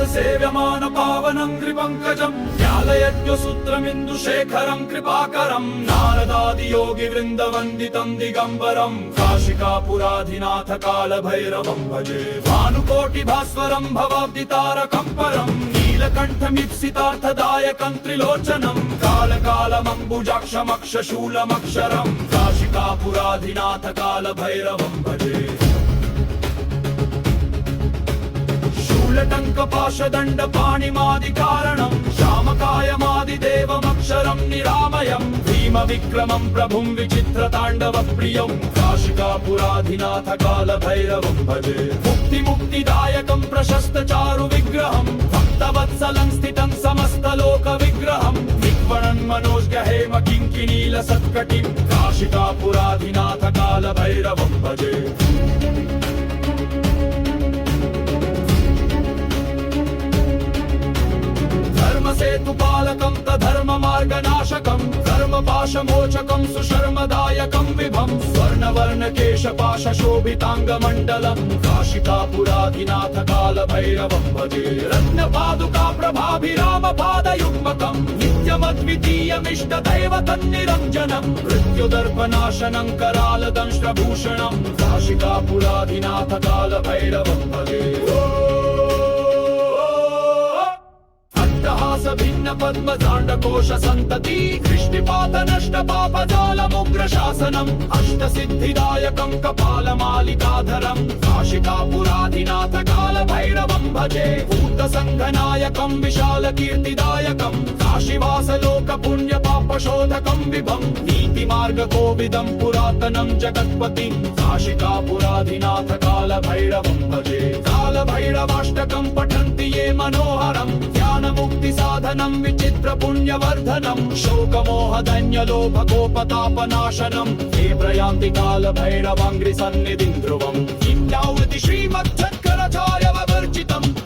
సేవ్యమాన పావనం త్రిపంకజం జ్ఞాలయజ్ఞసూత్రమిందుశేఖరం కృపాకరం నారదాది యోగి వృంద వందితం దిగంబరం కాశికాపురాధినాథ కాల భైరవం భజే భానుకోటి భాస్వరం భవాబ్ది తారకం పరం నీలకంఠమిప్సితార్థదాయకం త్రిలోచనం కాలకాలమంబుజాక్షమక్షశూలమక్షరం కాశికాపురాధినాథ కాల భైరవం భజే శూలటంకపాశదండ పాణిమాది కారణం శ్యామకాయమాది దేవమక్షరం నిరామయం భీమ విక్రమం ప్రభుం విచిత్ర తాండవ ప్రియం కాశికాపురాధినాథ కాల భైరవం భజే ముక్తి ముక్తిదాయకం ప్రశస్త చారు విగ్రహం భక్తవత్సలం స్థితం సమస్త లోక విగ్రహం విక్వణన్ మనోజ్ఞ హేమ కింకినీల సత్కటిం కాశికాపురాధినాథ కాల భైరవం భజే సేతుపాలకం తధర్మ మార్గనాశకం కర్మపాశమోచకం సుశర్మదాయకం విభం స్వర్ణవర్ణకేశపాశ శోభితాంగమండలం కాశికాపురాధినాథ కాల భైరవం భజే రత్నపాదుకా ప్రభాభిరామ పాదయుగ్మకం నిత్యమద్వితీయమిష్ట దైవతన్నిరంజనం మృత్యుదర్పనాశనం करालदंष्ट्रभूषणं కాశికాపురాధినాథ కాల భైరవం భజే भिन्न पद्म तांडकोश संतति दृष्टिपात नष्ट पाप जालमुग्र शासनम अष्ट सिद्धिदायकं कपालमालिकाधरं काशिकापुराधिनाथ काल भैरवं भजे भूत संघनायकं विशाल कीर्तिदायकं काशीवास लोक पुण्य पाप शोधकं विभं नीति मार्ग कोविदं पुरातनं जगत्पतिं काशिकापुराधिनाथ काल भैरवं भजे काल भैरवाष्टकं पठन्ति ये मनोहरं ध्यान मुक्ति साधनं विचित्र पुण्यवर्धनं शोकमोहधन्यलोभकोपतापनाशनं हे प्रयान्ति काल भैरवाङ्घ्रि सन्निधिं ध्रुवं किं यावति श्रीमच्छत्कराचार्यवर्जितं